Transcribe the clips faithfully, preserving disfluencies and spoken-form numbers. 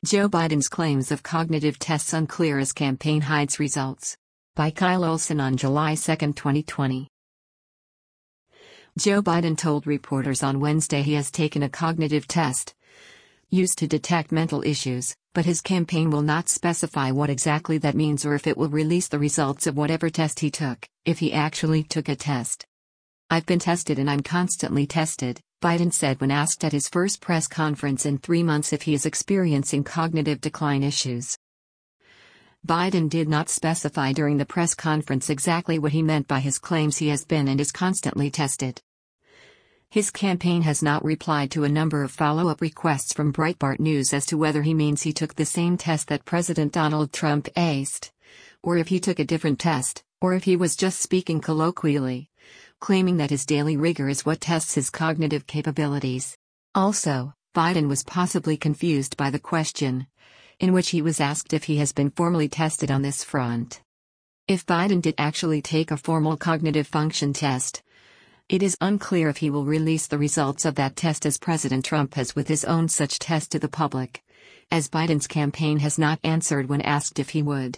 Joe Biden's claims of cognitive tests unclear as campaign hides results. By Kyle Olson on July second, twenty twenty. Joe Biden told reporters on Wednesday he has taken a cognitive test used to detect mental issues, but his campaign will not specify what exactly that means or if it will release the results of whatever test he took, if he actually took a test. "I've been tested and I'm constantly tested," Biden said when asked at his first press conference in three months if he is experiencing cognitive decline issues. Biden did not specify during the press conference exactly what he meant by his claims he has been and is constantly tested. His campaign has not replied to a number of follow-up requests from Breitbart News as to whether he means he took the same test that President Donald Trump aced, or if he took a different test, or if he was just speaking colloquially, claiming that his daily rigor is what tests his cognitive capabilities. Also, Biden was possibly confused by the question, in which he was asked if he has been formally tested on this front. If Biden did actually take a formal cognitive function test, it is unclear if he will release the results of that test as President Trump has with his own such test to the public, as Biden's campaign has not answered when asked if he would.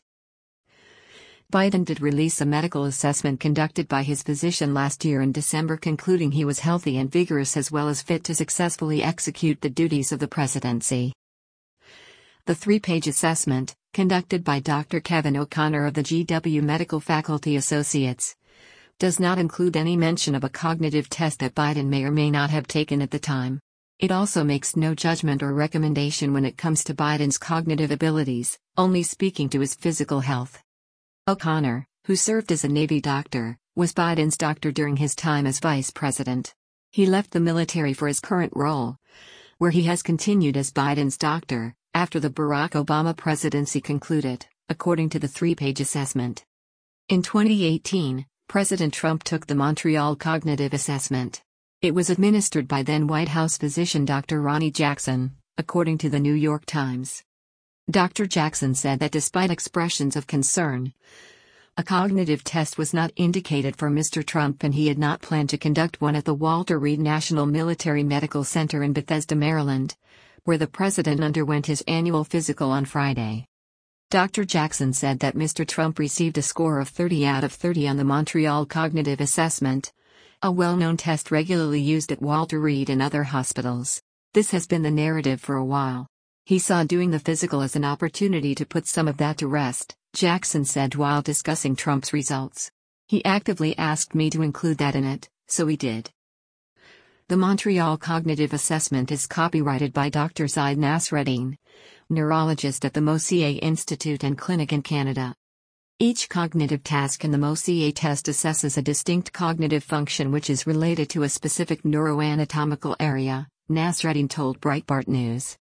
Biden did release a medical assessment conducted by his physician last year in December concluding he was healthy and vigorous as well as fit to successfully execute the duties of the presidency. The three-page assessment, conducted by Doctor Kevin O'Connor of the G W Medical Faculty Associates, does not include any mention of a cognitive test that Biden may or may not have taken at the time. It also makes no judgment or recommendation when it comes to Biden's cognitive abilities, only speaking to his physical health. O'Connor, who served as a Navy doctor, was Biden's doctor during his time as vice president. He left the military for his current role, where he has continued as Biden's doctor, after the Barack Obama presidency concluded, according to the three-page assessment. In twenty eighteen, President Trump took the Montreal Cognitive Assessment. It was administered by then White House physician Doctor Ronny Jackson, according to the New York Times. Doctor Jackson said that despite expressions of concern, a cognitive test was not indicated for Mister Trump and he had not planned to conduct one at the Walter Reed National Military Medical Center in Bethesda, Maryland, where the president underwent his annual physical on Friday. Doctor Jackson said that Mister Trump received a score of thirty out of thirty on the Montreal Cognitive Assessment, a well-known test regularly used at Walter Reed and other hospitals. This has been the narrative for a while. He saw doing the physical as an opportunity to put some of that to rest, Jackson said while discussing Trump's results. He actively asked me to include that in it, so we did. The Montreal Cognitive Assessment is copyrighted by Doctor Zaid Nasreddin, neurologist at the Mosier Institute and Clinic in Canada. Each cognitive task in the Mosier test assesses a distinct cognitive function which is related to a specific neuroanatomical area, Nasreddin told Breitbart News.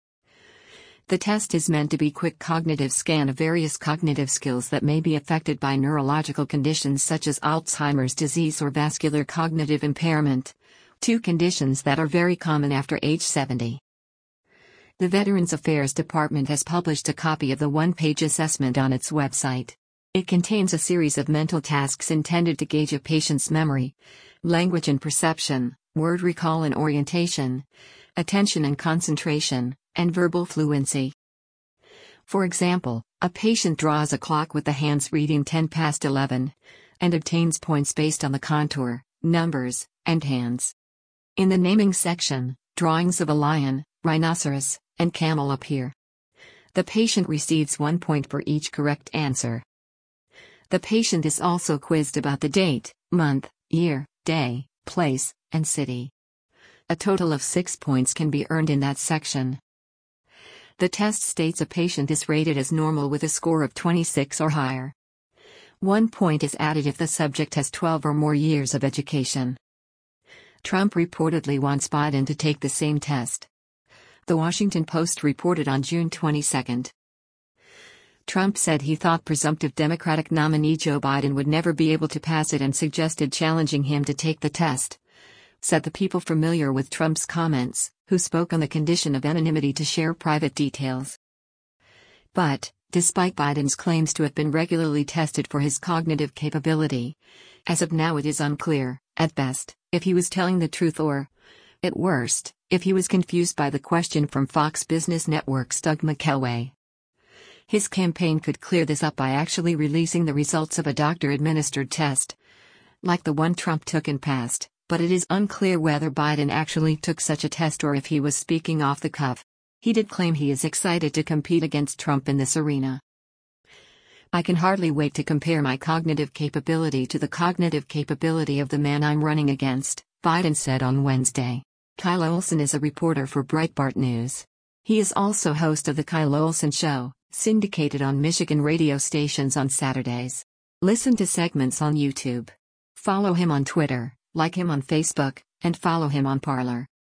The test is meant to be a quick cognitive scan of various cognitive skills that may be affected by neurological conditions such as Alzheimer's disease or vascular cognitive impairment, two conditions that are very common after age seventy. The Veterans Affairs Department has published a copy of the one-page assessment on its website. It contains a series of mental tasks intended to gauge a patient's memory, language and perception, word recall and orientation, attention and concentration, and verbal fluency. For example, a patient draws a clock with the hands reading ten past eleven, and obtains points based on the contour, numbers, and hands. In the naming section, drawings of a lion, rhinoceros, and camel appear. The patient receives one point for each correct answer. The patient is also quizzed about the date, month, year, day, place, and city. A total of six points can be earned in that section. The test states a patient is rated as normal with a score of twenty-six or higher. One point is added if the subject has twelve or more years of education. Trump reportedly wants Biden to take the same test. The Washington Post reported on June twenty-second. Trump said he thought presumptive Democratic nominee Joe Biden would never be able to pass it and suggested challenging him to take the test. Said the people familiar with Trump's comments, who spoke on the condition of anonymity to share private details. But, despite Biden's claims to have been regularly tested for his cognitive capability, as of now it is unclear, at best, if he was telling the truth or, At worst, if he was confused by the question from Fox Business Network's Doug McKelway. His campaign could clear this up by actually releasing the results of a doctor-administered test, like the one Trump took and passed, but it is unclear whether Biden actually took such a test or if he was speaking off the cuff. He did claim he is excited to compete against Trump in this arena. "I can hardly wait to compare my cognitive capability to the cognitive capability of the man I'm running against," Biden said on Wednesday. Kyle Olson is a reporter for Breitbart News. He is also host of The Kyle Olson Show, syndicated on Michigan radio stations on Saturdays. Listen to segments on YouTube. Follow him on Twitter, like him on Facebook, and follow him on Parler.